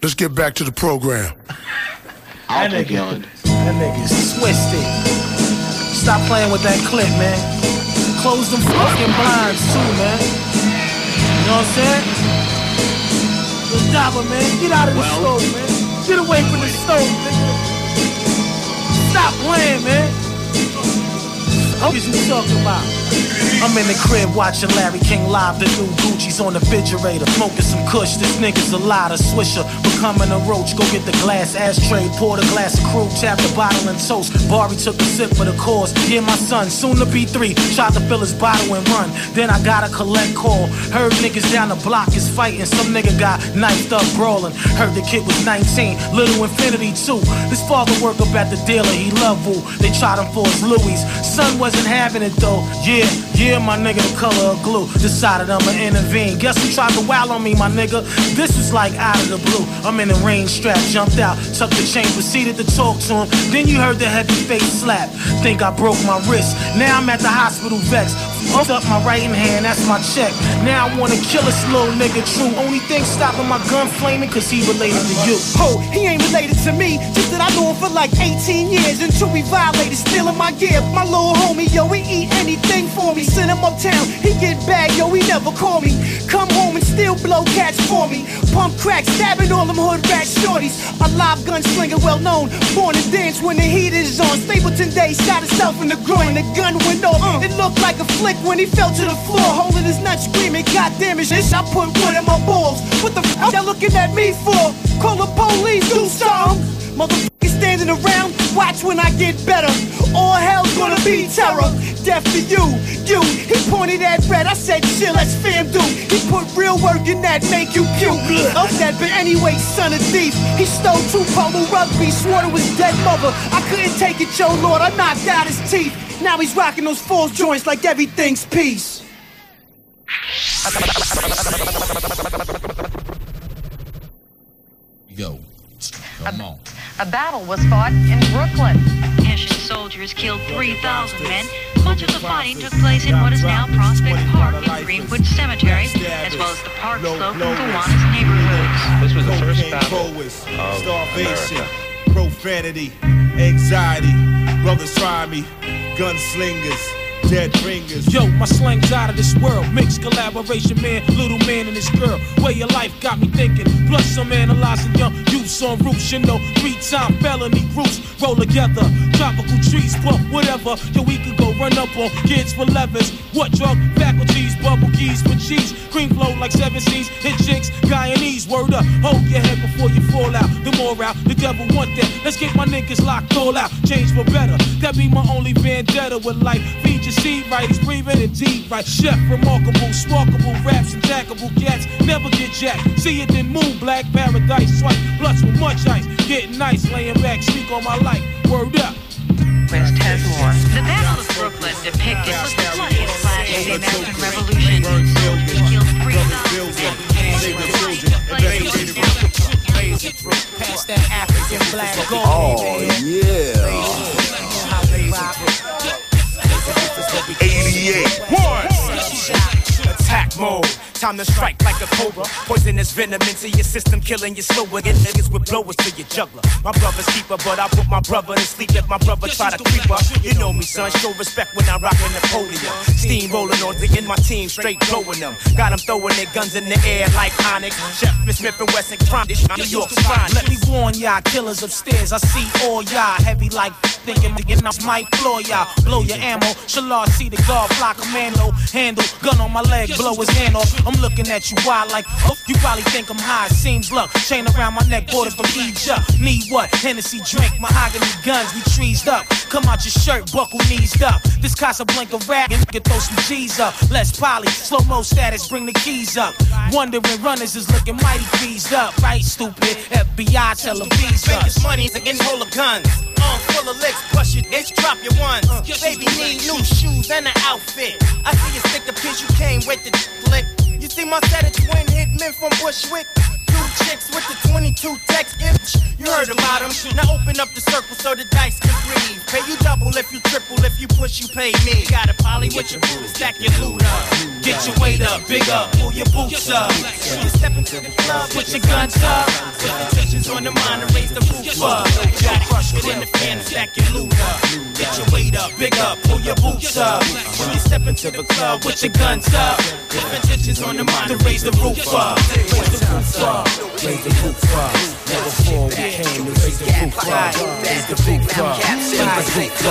Let's get back to the program. I'll take Ellen. That nigga's twisted. Stop playing with that clip, man. Close them fucking blinds too, man. You know what I'm saying? Good job, man. Get out of the stove, man. Get away from the stove, nigga. Stop playing, man. What is you talking about? I'm in the crib watching Larry King live. The new Gucci's on the refrigerator. Smoking some kush, this nigga's a lot of swisher. Becoming a roach, go get the glass ashtray. Pour the glass of crew, tap the bottle and toast. Barry took a sip for the cause. Yeah, my son, soon to be 3. Tried to fill his bottle and run. Then I got a collect call. Heard niggas down the block is fighting. Some nigga got knifed up brawling. Heard the kid was 19, little Infinity too. His father worked up at the dealer, he loved Wu. They tried him for his Louis. Son wasn't having it though. Yeah, my nigga, the color of glue. Decided I'ma intervene. Guess who tried to wow on me, my nigga? This was like out of the blue. I'm in the rain strap, jumped out, tucked the chain, proceeded to talk to him. Then you heard the heavy face slap. Think I broke my wrist. Now I'm at the hospital vexed. Fucked up my right hand, that's my check. Now I wanna kill this little nigga, true. Only thing stopping my gun flaming, cause he related to you. Oh, he ain't related to me, just that I knew him for like 18 years until we violated, stealing my gear. My little homie, yo, he eat anything for me. Send him uptown, he get bad, yo, he never call me. Come home and still blow cats for me. Pump crack, stabbing all them hood rat shorties. A live gunslinger, well known, born to dance when the heat is on. Stapleton Day shot himself in the groin, the gun went off. It looked like a flick when he fell to the floor, holding his nuts, screaming, God damn it, shit, I put wood in my balls. What the f*** y'all looking at me for? Call the police, do something. Motherfuckers standing around, watch when I get better. All hell's gonna be terror. Death to you. He pointed at red, I said chill, let's fam do. He put real work in that, make you cute. Of that, but anyway, son of thief. He stole 2 polo rugby, swore to his dead mother. I couldn't take it, yo Lord, I knocked out his teeth. Now he's rocking those false joints like everything's peace. Yo, come on. A battle was fought in Brooklyn. Hessian soldiers killed 3,000 men. Much of the fighting took place in what is now Prospect Park in Greenwood Cemetery, as well as the park slope in Gowanus neighborhoods. This was the first battle of starvation, America. profanity, anxiety, brothers try me, gunslingers, dead ringers. Yo, my slang's out of this world. Mixed collaboration, man, little man and his girl. Way of life got me thinking. Plus I'm analyzing young youths on roofs. You know, 3-time felony groups roll together. Tropical trees, bump, whatever. Yo, we could go run up on kids for levers. What drug? Faculties, bubble keys for cheese. Cream flow like 7 C's. Hit chicks, Guyanese, word up. Hold your head before you fall out. The more out, the devil want that. Let's get my niggas locked all out. Change for better. That be my only vendetta with life. Feed your seed right, he's breathing indeed right. Chef, remarkable, sparkable, raps, and tackable cats. Never get jacked. See it then move, black paradise swipe. Blunts with much ice. Getting nice, laying back, speak on my life. Word up. West has more. The Battle of Brooklyn depicted was the bloodiest flash of the American Revolution. Soldiers killed 3,000. Past that African black gold. Oh, yeah. 88. Attack mode. Time to strike like a cobra. Poisonous venom into your system, killing you slower. Get niggas with blowers to your juggler. My brother's keeper, but I put my brother to sleep if my brother try to creep up. You know me, son, show respect when I rock a Napoleon. Steam rolling on in my team, straight blowing them. Got them throwing their guns in the air like Onyx. Chef, Miss Smith and Wesson, crime, this New York's fine. Let me warn y'all, killers upstairs. I see all y'all heavy like thinking I might floor y'all. Blow your ammo. Shalard see the guard fly commando. Handle, gun on my leg, blow his hand off. I'm looking at you wild like, oh, you probably think I'm high. Seems luck. Chain around my neck, bought it from Egypt. Need what? Hennessy drink, mahogany guns, we trees up. Come out your shirt, buckle knees up. This Casablanca rag and can throw some G's up. Less poly, slow-mo status, bring the keys up. Wondering runners is looking mighty pleased up. Right, stupid? FBI tell them visa. Vegas money against roll of guns. Full of licks, push it, bitch, drop your ones. Baby need new shoes and an outfit. I see you stick a pitch, you came with the flick. You see my set of twin hitmen from Bushwick. 2 chicks with the 22 text image. You heard about them. Now open up the circle so the dice can breathe. Pay you double if you triple, if you push, you pay me. Got a poly with your booty, stack your loot up. Get your weight up, big up, pull your boots up. When you step into the club, put your guns up. on the mind to raise the roof up. Got it, crush it in the fan, stack your loot up. Get your weight up, big up, pull your boots up. When you step into the club with your guns up, intentions on the mind to raise the roof up. Raise the roof up, raise the roof up. Never fall, we came to raise the roof up. Raise the roof up, raise the roof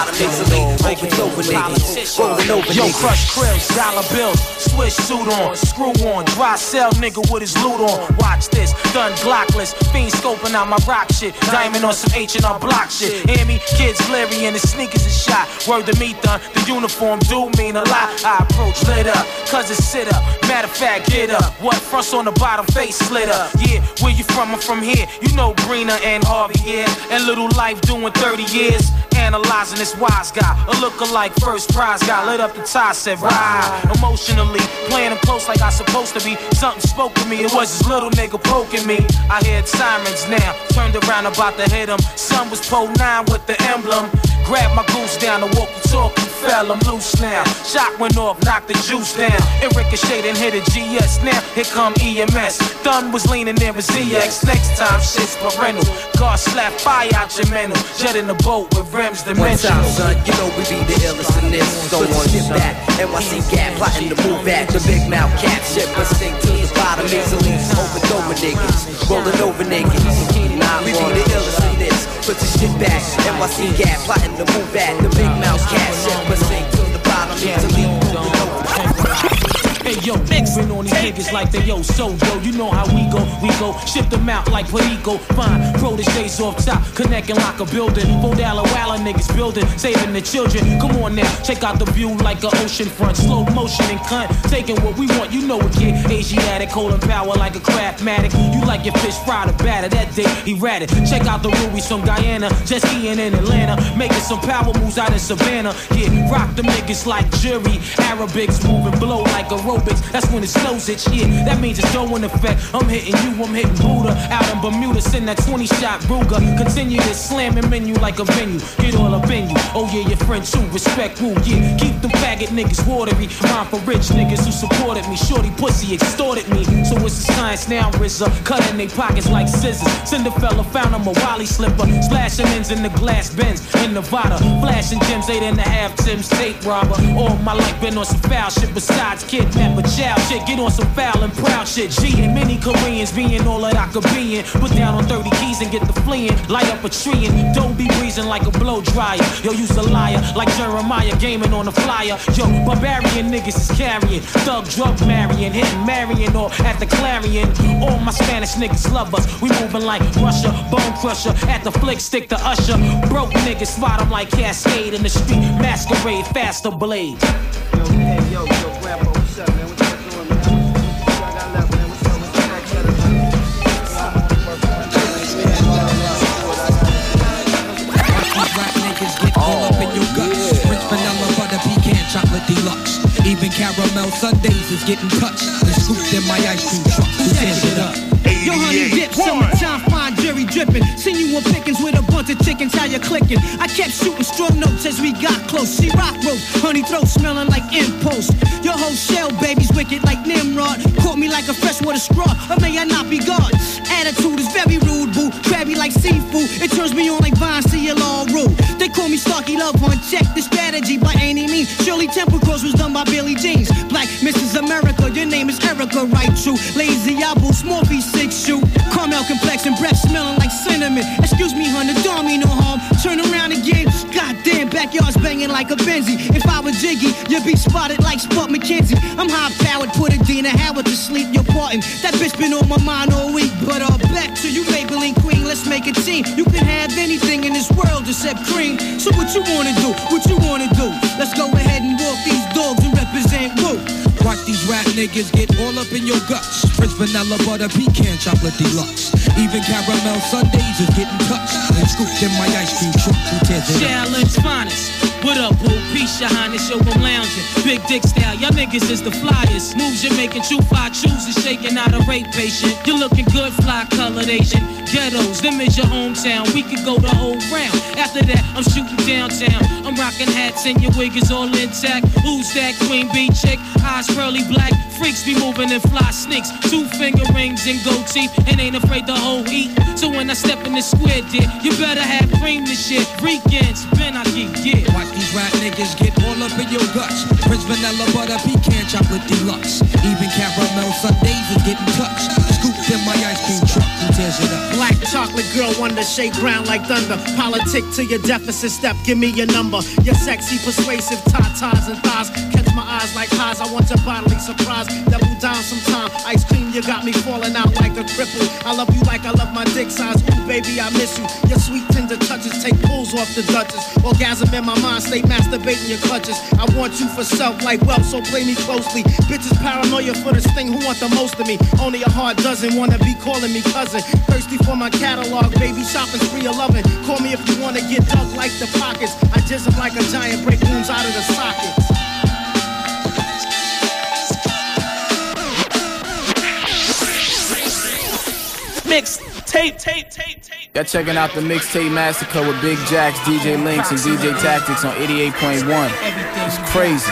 up. Yo, crush krills, dollar bills, Swiss suit on, screw on, dry cell nigga with his loot on. Watch this, done glockless, fiend scoping out my rock shit, diamond on some H&R block shit. Hear me? Kids Larry and his sneakers is shot. Word to me, done, the uniform do mean a lot. I approach lit up, cause it's sit up. Matter of fact, get up. What fronts on the bottom, face slit up. Yeah, where you from? I'm from here. You know Greener and Harvey, yeah. And Little Life doing 30 years. Analyzing this wise guy, a lookalike first prize guy. Lit up the tie, said ride. Emotionally, playing him close like I supposed to be. Something spoke to me, it was this little nigga poking me. I heard sirens now, turned around about to hit him. Son was Pro 9 with the emblem. Grabbed my goose down, the walkie-talkie fell, I'm loose now. Shot went off, knocked the juice down. It ricocheted and hit a GS. Now here come EMS. Thun was leaning near a ZX. Next time shit's parental. God slap fire out your mental. Jet in the boat with rims dimensional. One time, son, you know we be the illest in this. Don't want shit back. NYC Gap plotting to move back. The big mouth cat shit, but sink to the bottom easily. Overdover niggas, rolling over niggas. Nah, we be the illest in this. Put the shit back. NYC Gap plotting to move back. The big mouth cat shit, but sink to the bottom easily. Hey yo, moving on these niggas like they so yo, you know how we go, ship them out like Perico, fine, proteges off top, connect and lock a building, $4 Walla niggas building, saving the children, come on now, check out the view like an ocean front, slow motion and cunt, taking what we want, you know it kid, Asiatic, holding power like a craftmatic, you like your fish fried or batter, that day he ratted, check out the Rubies from Guyana, just skiing in Atlanta, making some power moves out in Savannah, yeah, rock them niggas like jury, Arabics moving blow like aerobics, that's when it snows it, yeah, that means it's dough in effect, I'm hitting you, I'm hitting Buddha, out in Bermuda, send that 20-shot Ruger, continue to slam him in you like a venue, get all up in you, oh yeah, your friend too, respect who, yeah, keep them faggot niggas watery, mine for rich niggas who supported me, shorty pussy extorted me, so it's the science now, RZA, cutting they pockets like scissors, Cinderfella found him a Wally slipper, splashing ends in the glass bins, in Nevada, flashing gems, 8.5 Tim's tape robber, all my life been on some foul shit, besides kidnap a child shit, get on some foul and proud shit, G and many Koreans being all that I could be in, put down on 30 keys and get the fleeing, light up a tree and don't be breezing like a blow dryer, yo, you's a liar, like Jeremiah gaming on a flyer, yo, barbarian niggas is carrying, thug drug marrying, hitting Marion or at the Clarion, all my Spanish niggas love us, we moving like Russia, bone crusher, at the flick stick to Usher, broke niggas spot them like Cascade in the street, masquerade, faster blade. Yo, hey, yo, Grandpa, what's up, man? What you doing, man? What I got left, man? What's up? Rap niggas get all up in your guts. French vanilla butter pecan chocolate deluxe. Even caramel sundaes is getting touched and scooped in my ice cream truck. Who tears it up? Yo, honey dip, summertime, fine jury dripping. Seen you on pickings with a bunch of chickens, how you clicking? I kept shooting straw notes as we got close. She rock roast, honey throat smelling like impulse. Your whole shell, baby's wicked like Nimrod. Caught me like a freshwater straw, or may I not be God? Attitude is very rude, boo. Crabby like seafood, it turns me on like Vine, see you all rude. They call me Starkey Love Hunt, check the strategy by any means. Shirley Temple Cross was done by Billy Jeans. Black Mrs. America, your name is Erica, right true. Lazy Apple, small piece 6 shoe. Caramel complexion, breath smelling like cinnamon. Excuse me, hun, the dog me no harm. Turn around again, goddamn, backyard's banging like a Benzie. If I was Jiggy, you'd be spotted like Spud McKenzie. I'm high-powered, put a Dina Howard to sleep, you're parting. That bitch been on my mind all week, but back to you, Maybelline Queen, let's make a team. You can have anything in this world except cream. So what you wanna do? What you wanna do? Let's go ahead and walk these dogs and represent Woo. Watch these rap niggas get all up in your guts. French vanilla butter pecan chocolate deluxe. Even caramel sundaes is getting touched and scooped in my ice cream truck. Who tears it up? Challenge finest. What up, boo? Peace, your highness, yo, I'm lounging. Big dick style, y'all niggas is the flyers. Moves you're making, true fly chooses, shaking out a rape patient. You're looking good, fly colored Asian. ghettos, them is your hometown. We could go the whole round. After that, I'm shooting downtown. I'm rocking hats and your wig is all intact. Who's that queen bee chick? Eyes pearly black. Freaks be moving in fly sneaks. 2-finger rings and gold teeth. And ain't afraid the whole heat. So when I step in the square, dear, you better have cream this shit. Weekends, Ben, I get yeah. Watch these rap niggas get all up in your guts. Prince Vanilla Butter Pecan Chocolate Deluxe. Even caramel sundaes is getting touched. Scooped in my ice cream truck. Who tears it up? Black chocolate girl wonder, shake brown like thunder. Politic to your deficit step, give me your number. Your sexy, persuasive tatas and thighs. Catch my eyes like highs, I want your bodily surprise. Double down sometime, ice cream, you got me falling out like a cripple. I love you like I love my dick size. Ooh, baby, I miss you. Your sweet tender touches take pulls off the Duchess. Orgasm in my mind, stay masturbating your clutches. I want you for self like wealth, so play me closely. Bitches paranoia for this thing, who want the most of me? Only a hard dozen wanna be calling me cousin. Thirsty for my catalog, baby, shopping spree of loving. Call me if you wanna get dug like the pockets. I just am like a giant, break wounds out of the sockets. Tape. Y'all checking out the Mixtape Massacre with Big Jacks, DJ Links, and DJ Tactics on 88.1. It's crazy.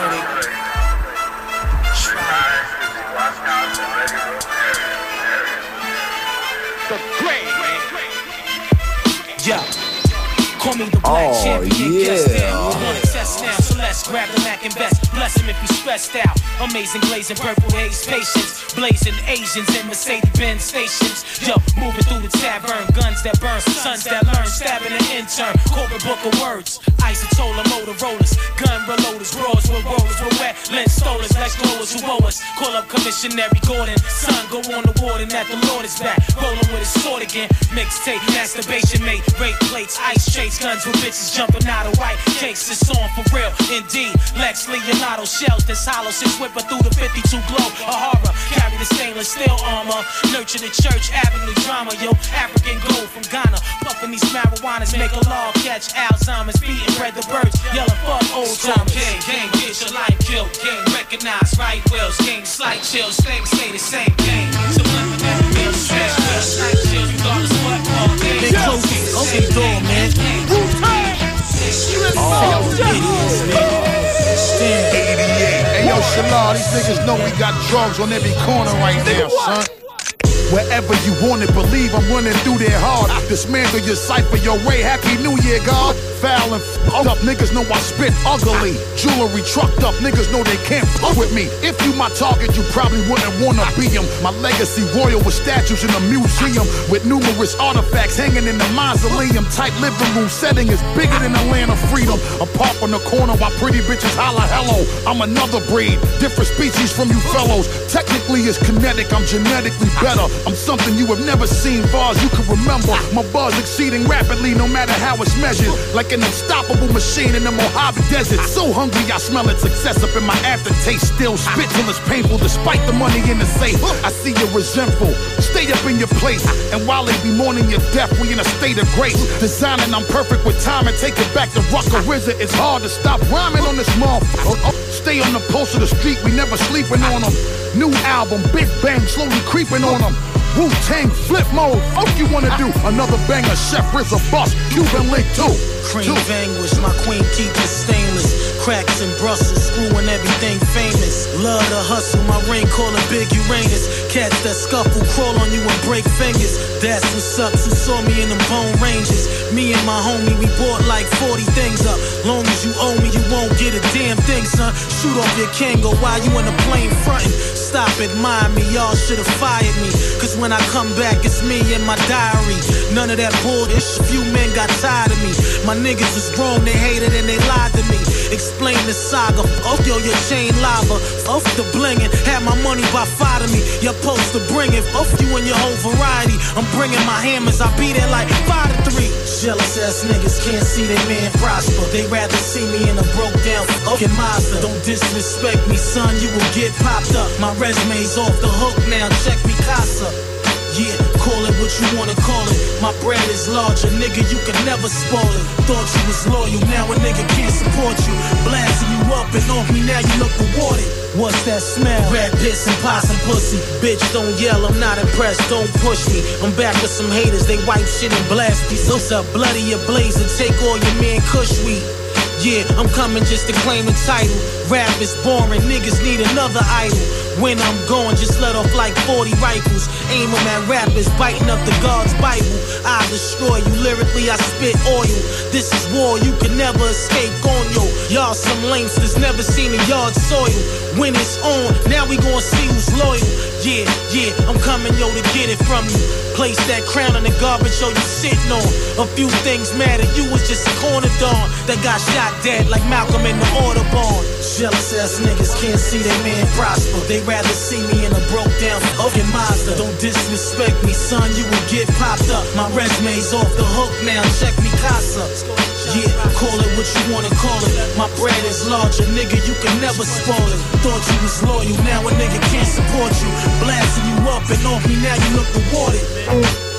Yeah. Call me the black champion, guess that. You want to test now, so let's grab the Mac and best. Bless him if he's stressed out. Amazing glazing purple haze patience. Blazing Asians in Mercedes-Benz stations. Yo, moving through the tavern. Guns that burn, sons that learn. Stabbing an intern. Corporate book of words. Isotola Motorola's. Gun reloaders. Brawls with rollers. With wet lens stolers. Lex blowers who owe us. Call up Commissionary Gordon. Son, go on the warden that the Lord is back. Rolling with his sword again. Mixtape, masturbation mate. Rape plates, ice trays. Guns with bitches jumping out of white cakes. It's on for real, indeed. Lex Leonardo shells this hollow. Six whipper through the 52 glow. A horror, carry the stainless steel armor. Nurture the church avenue drama. Yo, African gold from Ghana. Puffing these marijuanas, make a law catch Alzheimer's. Beating bread the birds, yelling fuck old timers. Gang, get your life killed. Gang, recognize right wills. Gang, slight chills. Things stay the same. Gang, subliminal bills. Stress wills, slight chills. Regardless what all day. They close the open door, man. Hey yo, Shalal, these niggas know we got drugs on every corner right now, son. Wherever you want it, believe I'm running through their heart. Dismantle your cipher, yo, Ray, Happy New Year, God. Foul and f***ed up, niggas know I spit ugly. Jewelry trucked up, niggas know they can't fuck with me. If you my target, you probably wouldn't wanna be him. My legacy royal with statues in a museum, with numerous artifacts hanging in the mausoleum. Type living room setting is bigger than the land of freedom. A park on the corner while pretty bitches holla hello. I'm another breed, different species from you fellows. Technically it's kinetic, I'm genetically better. I'm something you have never seen, far as you can remember. My buzz exceeding rapidly, no matter how it's measured. Like an unstoppable machine in the Mojave Desert. So hungry, I smell its success up in my aftertaste. Still spit till it's painful, despite the money in the safe. I see you resentful, stay up in your place. And while they be mourning your death, we in a state of grace. Designing I'm perfect with time and take it back to Rucker Wizard. It's hard to stop rhyming on this motherfucker. Stay on the pulse of the street, we never sleeping on them. New album, Big Bang, slowly creeping on them. Wu-Tang flip mode, fuck you wanna do? Another banger, Chef Rizza bust, Cuban link too. Cream vanquish, my queen keep it stainless. Cracks in Brussels, screwing everything famous. Love to hustle, my ring call it Big Uranus. Cats that scuffle, crawl on you and break fingers. That's what sucks, who saw me in them bone ranges. Me and my homie, we bought like 40 things up. Long as you owe me, you won't get a damn thing, son. Shoot off your Kango while you in the plane frontin'. Stop admiring me, y'all should've fired me. Cause when I come back, it's me and my diary. None of that bullshit, few men got tired of me. My niggas was wrong, they hated and they lied to me. Explain the saga, off yo, your chain lava. Off the blingin', had my money by five to me. You're supposed to bring it, off you and your whole variety. I'm bringing my hammers, I be there like 5 to 3. Jealous ass niggas can't see their man prosper. They rather see me in a broke down fucking monster. Don't disrespect me, son, you will get popped up. My resume's off the hook now, check me casa. Yeah, call it what you wanna call it. My bread is larger, nigga, you can never spoil it. Thought you was loyal, now a nigga can't support you. Blasting you up and off me, now you look rewarded. What's that smell? Rat piss and possum pussy. Bitch, don't yell, I'm not impressed, don't push me. I'm back with some haters, they wipe shit and blast me. So up, bloody ablaze and take all your man kush weed. Yeah, I'm coming just to claim the title. Rap is boring, niggas need another idol. When I'm going, just let off like 40 rifles. Aim them at rappers, biting up the God's Bible. I destroy you, lyrically I spit oil. This is war, you can never escape Gonyo. Y'all some lamesters, never seen a yard soil. When it's on, now we gon' see who's loyal. Yeah, yeah, I'm coming, yo, to get it from you. Place that crown in the garbage, yo, you sitting on. A few things matter, you was just a corner don that got shot dead like Malcolm in the Audubon. Jealous ass niggas can't see their man prosper. They rather see me in a broke down fucking Mazda. Don't disrespect me, son, you will get popped up. My resume's off the hook now, check me casa. Yeah, call it what you wanna call it. My bread is larger, nigga, you can never spoil it. Thought you was loyal, now a nigga can't support you. Blasting you up and off me, now you look rewarded.